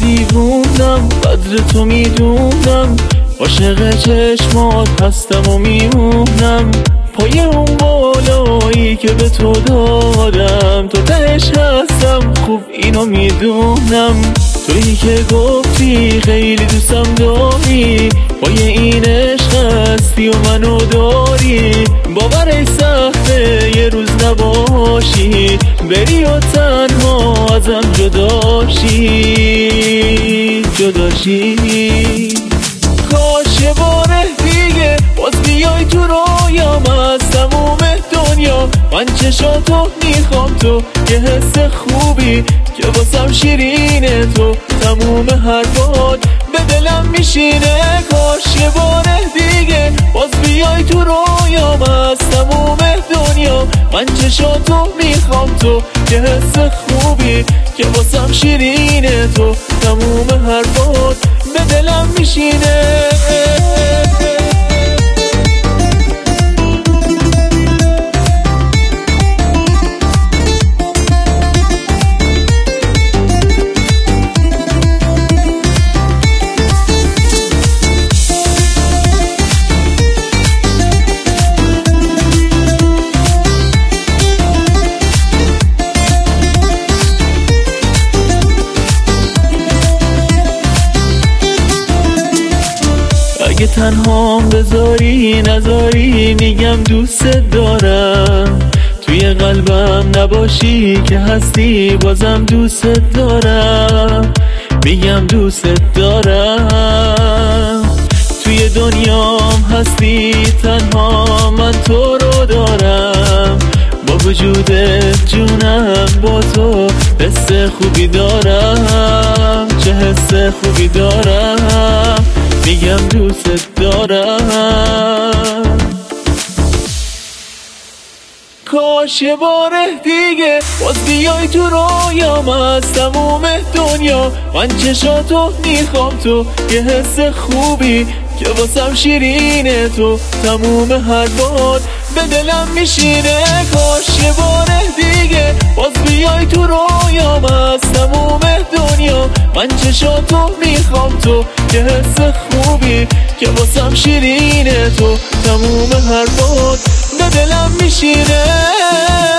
دیوونم، قدر تو میدونم، عاشق چشمات هستم و میمونم. پای اون بالایی که به تو دادم تو تهش هستم، خوب اینو میدونم. تویی که گفتی خیلی دوستم داری، پای این عشق هستی و منو داری. باورش سخته یه روز نباشی، بری و تنها ازم جداشی. کاش یه باره دیگه باز بیای تو رویام، از تموم دنیا من چشاتو میخوام، تو یه حس خوبی که واسم شیرینه، تو تموم حرفات به دلم میشینه. کاش یه باره دیگه باز بیای تو رویام، از تموم دنیا من چشاتو میخوام، تو یه حس خوبی که واسم شیرینه، تو تموم حرفات به دلم میشینه. اگه تنهام بذاری نذاری، میگم دوست دارم. توی قلبم نباشی که هستی، بازم دوست دارم. میگم دوست دارم. توی دنیام هستی تنها، من تو رو دارم. با وجودت جونم با تو حس خوبی دارم، چه حس خوبی دارم. میگم دوست دارم. کاش یه باره دیگه باز بیای تو رویام، از تموم دنیا من چشاتو میخوام، تو یه حس خوبی که واسم شیرینه، تو تموم حرفات به دلم میشینه. کاش یه باره دیگه باز بیای تو رویام، از تموم دنیا من چشاتو میخوام، تو یه حس خوبی که واسم شیرینه، تو تموم حرفات به دلم میشینه.